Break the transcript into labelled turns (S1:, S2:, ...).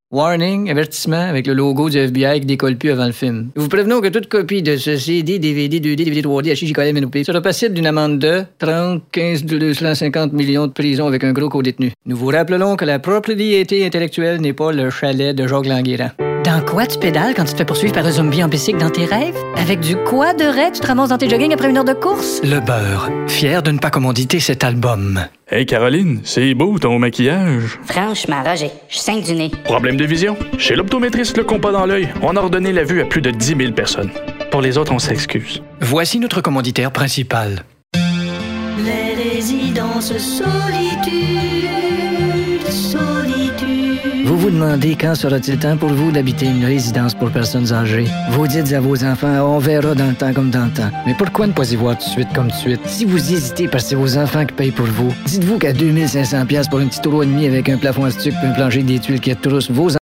S1: Warning, avertissement avec le logo du FBI qui décolle plus avant le film. Nous vous prévenons que toute copie de ce CD, DVD, 2D, DVD 3D, HJ, MNOP sera passible d'une amende de 30, 15, 250 millions de prison avec un gros co-détenu. Nous vous rappelons que la propriété intellectuelle n'est pas le chalet de Jacques Languéran.
S2: Dans quoi tu pédales quand tu te fais poursuivre par un zombie en bicycle dans tes rêves? Avec du quoi de raid, tu te ramasses dans tes jogging après une heure de course?
S1: Le beurre, fier de ne pas commanditer cet album.
S3: Hey Caroline, c'est beau ton maquillage.
S4: Franchement, Roger, je saigne du nez.
S3: Problème de vision? Chez l'optométriste Le Compas dans l'œil, on a redonné la vue à plus de 10 000 personnes. Pour les autres, on s'excuse.
S1: Voici notre commanditaire principal.
S5: Les résidences solitude.
S1: Vous vous demandez quand sera-t-il temps pour vous d'habiter une résidence pour personnes âgées. Vous dites à vos enfants, on verra dans le temps comme dans le temps. Mais pourquoi ne pas y voir tout de suite comme tout de suite? Si vous hésitez parce que c'est vos enfants qui payent pour vous, dites-vous qu'à 2500$ pour un petit euro et demi avec un plafond à stuc et un plancher des tuiles qui troussent, vos